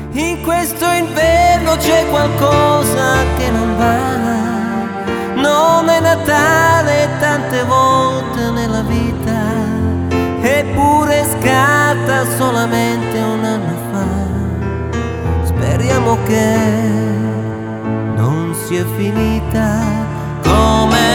In questo inverno c'è qualcosa che non va. Non è Natale tante volte nella vita, eppure scatta solamente un anno fa. Speriamo che non sia finita come